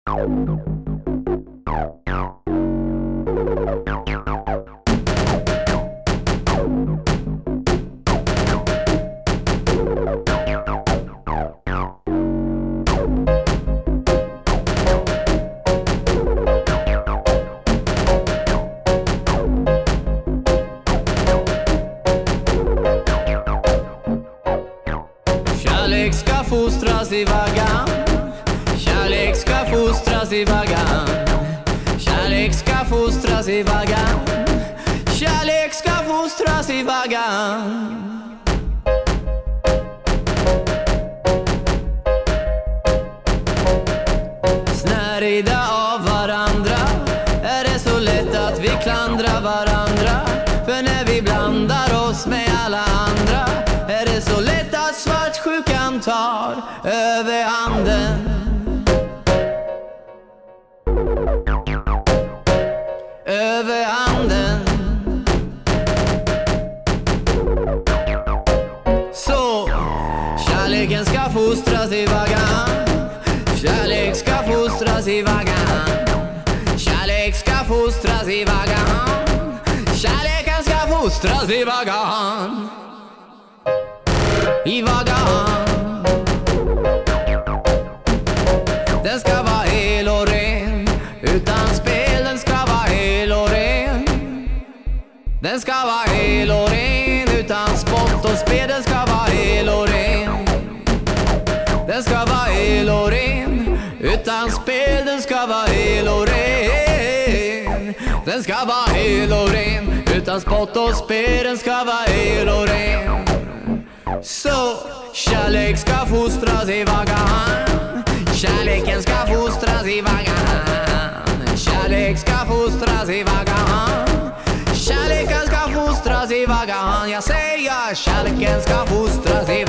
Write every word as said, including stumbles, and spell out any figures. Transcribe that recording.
Kärlek ska fostras i vaggan. Kärlek ska fostras i vaggan. Kärlek ska fostras i vaggan. Kärlek ska fostras i vaggan. Snärida av varandra är det så lätt att vi klandrar varandra. För när vi blandar oss med alla andra är det så lätt att svartsjukan tar över handen. Över handen. Så kärleken ska fostras i vaggan. Kärlek ska fostras i vaggan. Kärlek ska fostras i vaggan. Kärleken ska fostras i vaggan. I vaggan. Den ska vara hel och ren, utan spel. Den ska vara hel och ren. Den ska vara hel och ren, utan spott och spel. Den ska vara hel och ren. Den ska vara hel och ren, utan spel. Den ska vara hel och ren. Den ska vara hel och ren, utan spott och spel. Den ska vara hel och ren. Så kärlek ska fostras i vaggan. Kärleken ska fostras i vaggan. Kärlek ska fostras i vaggan. Kärleken ska fostras i vaggan. Jag säger kärleken ska fostras i